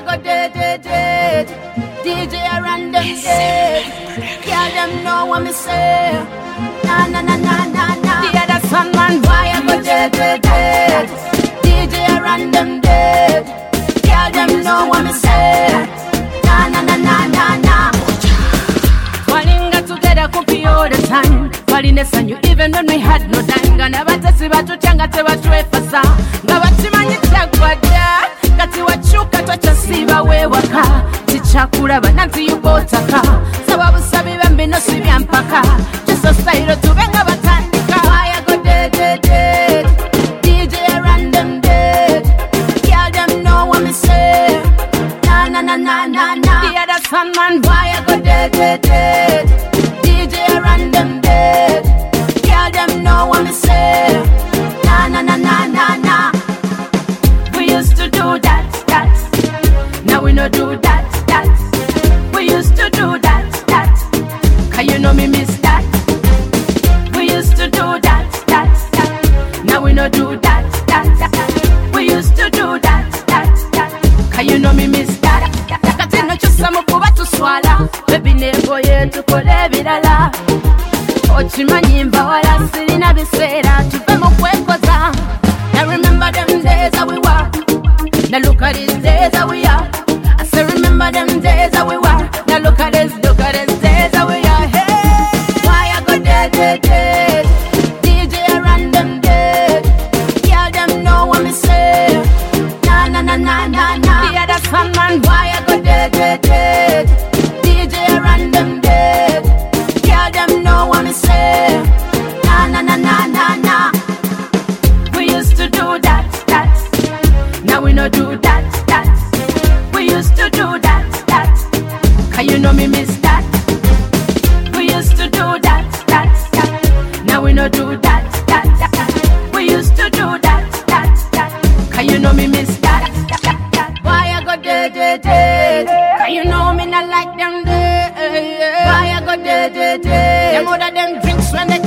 go dead. DJ around them dead. Girl them know what me say. Na na na na na na. The other son man, why I go dead. DJ around them dead. Girl them know what me say. Na na na na na na. Walinga together kumpi all the time. Walinesa you even when we had no time. Gana batasi batutyanga tebatwefasa. Nga batimanyi kyagwadda. Kati wachuka twachasiba wewaka. Tichakulaba nanti yubotaka. Sababu sabi bambi no sibya mpaka. Just a style tubenga batandika. Why I go dead. DJ random dead. Girl them know what me say. Na na na na na na. The other son man, why I go dead. DJ random dead. Girl them know what me say. Na na na na na na. We used to do that. Now we no do that. We used to do that. Can you know me miss that? We used to do that. Now we no do that. We used to do that. Can you know me miss that? Kati no chusa mukuba tuswala. Baby nebo yetu kole bilala. Ochimanyi mba wala sirina bisera. Tupe mukwekoza. Now remember them days that we were. Now look at these days that we are. I still remember them days that we were. Now look at these days that we are. Hey, why I go dead. DJ random dead. Girl them know what me say. Na na na na na na. The other son man, why I go dead. DJ random dead. Girl them know what me say. Na na na na na na. We used to do that. Now we no do that. We used to do that. Can you know me miss that? We used to do that. Now we no do that. We used to do that. Can you know me miss that? Why I go dead? Can you know me not like them dead? Why I go dead? Them other them drinks when they